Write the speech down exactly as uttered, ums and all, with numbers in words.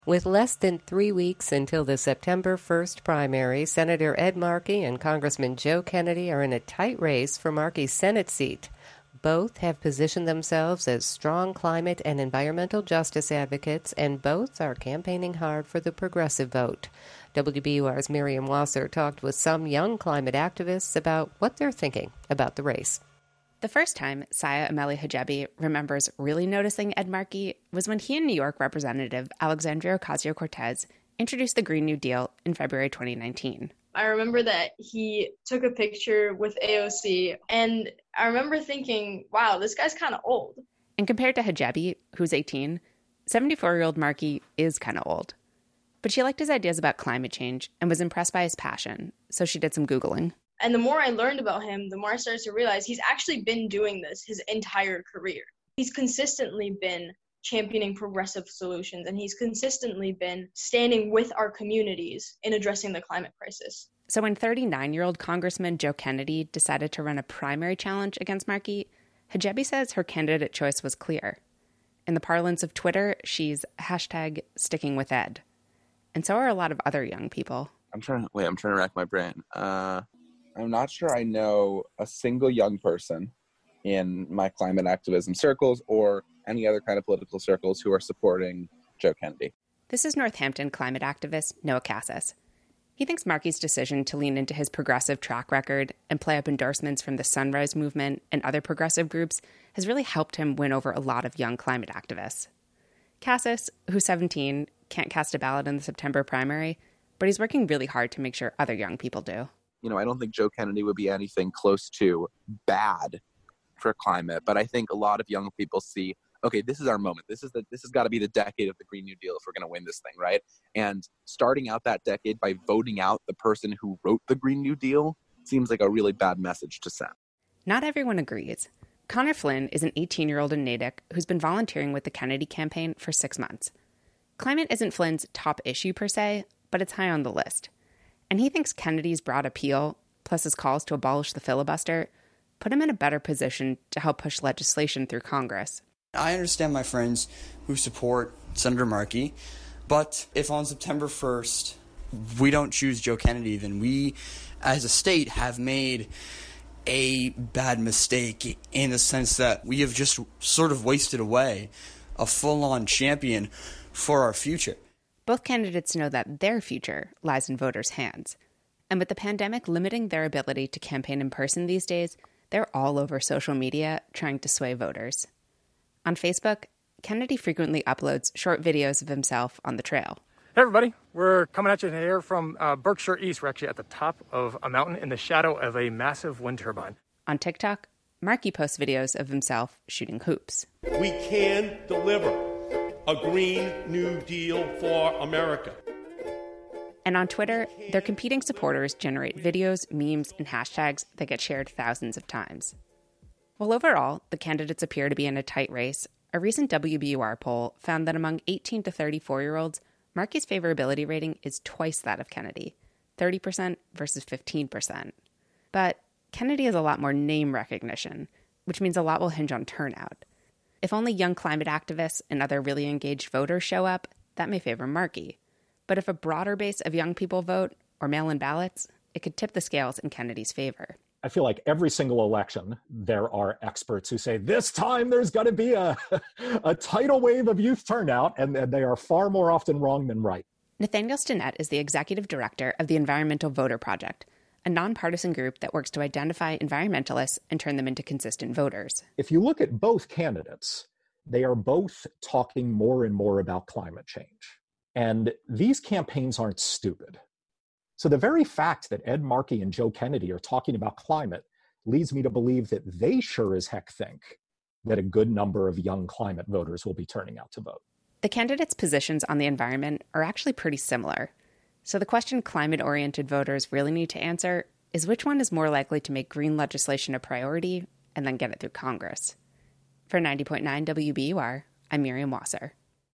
With less than three weeks until the September first primary, Senator Ed Markey and Congressman Joe Kennedy are in a tight race for Markey's Senate seat. Both have positioned themselves as strong climate and environmental justice advocates, and both are campaigning hard for the progressive vote. W B U R's Miriam Wasser talked with some young climate activists about what they're thinking about the race. The first time Saya Ameli Hijebi remembers really noticing Ed Markey was when he and New York Representative Alexandria Ocasio-Cortez introduced the Green New Deal in February twenty nineteen. I remember that he took a picture with A O C, and I remember thinking, wow, this guy's kind of old. And compared to Hijebi, who's eighteen, seventy-four-year-old Markey is kind of old. But she liked his ideas about climate change and was impressed by his passion, so she did some Googling. And the more I learned about him, the more I started to realize he's actually been doing this his entire career. He's consistently been championing progressive solutions, and he's consistently been standing with our communities in addressing the climate crisis. So when thirty-nine-year-old Congressman Joe Kennedy decided to run a primary challenge against Markey, Hijebi says her candidate choice was clear. In the parlance of Twitter, she's hashtag sticking with Ed. And so are a lot of other young people. I'm trying to, wait, I'm trying to rack my brain. Uh... I'm not sure I know a single young person in my climate activism circles or any other kind of political circles who are supporting Joe Kennedy. This is Northampton climate activist Noah Cassis. He thinks Markey's decision to lean into his progressive track record and play up endorsements from the Sunrise Movement and other progressive groups has really helped him win over a lot of young climate activists. Cassis, who's seventeen, can't cast a ballot in the September primary, but he's working really hard to make sure other young people do. You know, I don't think Joe Kennedy would be anything close to bad for climate, but I think a lot of young people see, okay, this is our moment. This is the this has got to be the decade of the Green New Deal if we're going to win this thing, right? And starting out that decade by voting out the person who wrote the Green New Deal seems like a really bad message to send. Not everyone agrees. Connor Flynn is an eighteen-year-old in Natick who's been volunteering with the Kennedy campaign for six months. Climate isn't Flynn's top issue per se, but it's high on the list. And he thinks Kennedy's broad appeal, plus his calls to abolish the filibuster, put him in a better position to help push legislation through Congress. I understand my friends who support Senator Markey, but if on September first we don't choose Joe Kennedy, then we, as a state, have made a bad mistake in the sense that we have just sort of wasted away a full-on champion for our future. Both candidates know that their future lies in voters' hands. And with the pandemic limiting their ability to campaign in person these days, they're all over social media trying to sway voters. On Facebook, Kennedy frequently uploads short videos of himself on the trail. Hey everybody, we're coming at you here from uh, Berkshire East. We're actually at the top of a mountain in the shadow of a massive wind turbine. On TikTok, Markey posts videos of himself shooting hoops. We can deliver a Green New Deal for America. And on Twitter, their competing supporters generate videos, memes, and hashtags that get shared thousands of times. While overall, the candidates appear to be in a tight race, a recent W B U R poll found that among eighteen to thirty-four-year-olds, Markey's favorability rating is twice that of Kennedy, thirty percent versus fifteen percent. But Kennedy has a lot more name recognition, which means a lot will hinge on turnout. If only young climate activists and other really engaged voters show up, that may favor Markey. But if a broader base of young people vote, or mail-in ballots, it could tip the scales in Kennedy's favor. I feel like every single election, there are experts who say, this time there's going to be a, a tidal wave of youth turnout, and they are far more often wrong than right. Nathaniel Stinnett is the executive director of the Environmental Voter Project, a nonpartisan group that works to identify environmentalists and turn them into consistent voters. If you look at both candidates, they are both talking more and more about climate change. And these campaigns aren't stupid. So the very fact that Ed Markey and Joe Kennedy are talking about climate leads me to believe that they sure as heck think that a good number of young climate voters will be turning out to vote. The candidates' positions on the environment are actually pretty similar. So the question climate-oriented voters really need to answer is which one is more likely to make green legislation a priority and then get it through Congress. For ninety point nine W B U R, I'm Miriam Wasser.